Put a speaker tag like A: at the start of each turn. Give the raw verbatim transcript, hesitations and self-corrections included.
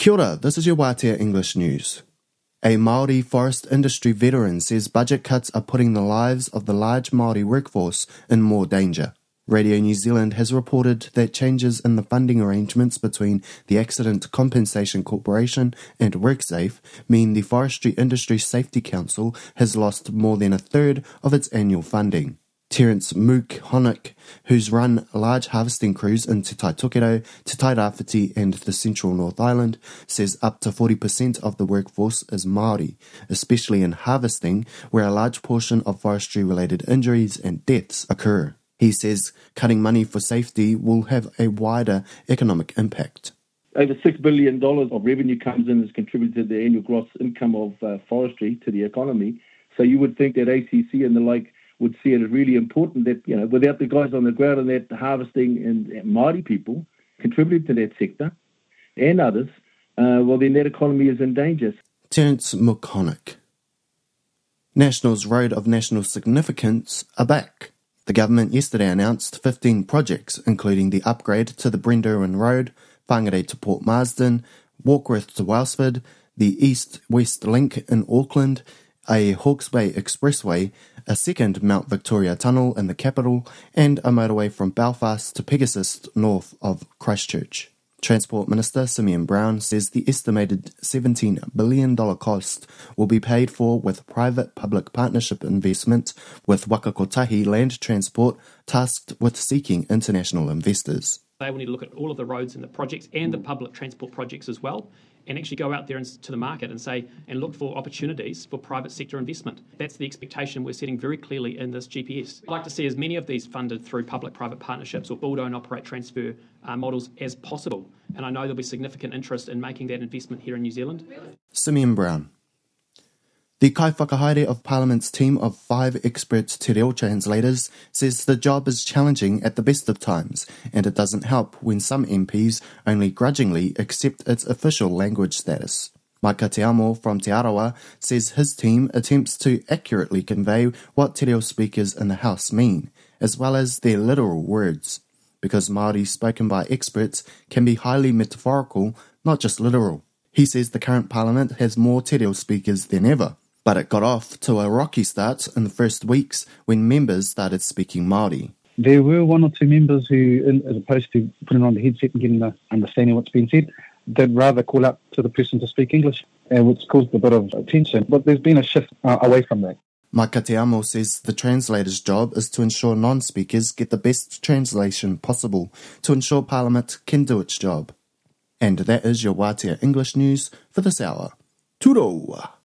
A: Kia ora, this is your Wātea English News. A Māori forest industry veteran says budget cuts are putting the lives of the large Māori workforce in more danger. Radio New Zealand has reported that changes in the funding arrangements between the Accident Compensation Corporation and WorkSafe mean the Forestry Industry Safety Council has lost more than a third of its annual funding. Terence Mook-Honock, who's run large harvesting crews in Te Tai Tokerau, Te Tai Rāwhiti and the Central North Island, says up to forty percent of the workforce is Māori, especially in harvesting, where a large portion of forestry-related injuries and deaths occur. He says cutting money for safety will have a wider economic impact.
B: Over six billion dollars of revenue comes in as contributed to the annual gross income of uh, forestry to the economy. So you would think that A C C and the like would see it as really important that, you know, without the guys on the ground and that harvesting and, and Māori people contributing to that sector and others, uh, well, then that economy is in danger.
A: Terence Mook-Honock. Nationals Road of National Significance are back. The government yesterday announced fifteen projects, including the upgrade to the Brendowen Road, Whangarei to Port Marsden, Warkworth to Welsford, the East-West Link in Auckland, a Hawke's Bay Expressway, a second Mount Victoria Tunnel in the capital, and a motorway from Belfast to Pegasus north of Christchurch. Transport Minister Simeon Brown says the estimated seventeen billion dollars cost will be paid for with private-public partnership investment, with Waka Kotahi Land Transport tasked with seeking international investors.
C: They will need to look at all of the roads and the projects and the public transport projects as well, and actually go out there and, to the market and say and look for opportunities for private sector investment. That's the expectation we're setting very clearly in this G P S. I'd like to see as many of these funded through public-private partnerships or build, own, operate, transfer uh, models as possible. And I know there'll be significant interest in making that investment here in New Zealand.
A: Simeon Brown. The Kaiwhakahaere of Parliament's team of five expert te reo translators says the job is challenging at the best of times, and it doesn't help when some M Ps only grudgingly accept its official language status. Maika Te Amo from Te Arawa says his team attempts to accurately convey what te reo speakers in the House mean, as well as their literal words, because Māori spoken by experts can be highly metaphorical, not just literal. He says the current Parliament has more te reo speakers than ever, but it got off to a rocky start in the first weeks when members started speaking Māori.
D: There were one or two members who, as opposed to putting on the headset and getting the understanding what's being said, they'd rather call up to the person to speak English, uh, which caused a bit of tension. But there's been a shift uh, away from that.
A: Maika Te Amo says the translator's job is to ensure non-speakers get the best translation possible to ensure Parliament can do its job. And that is your Wātea English News for this hour. Turo!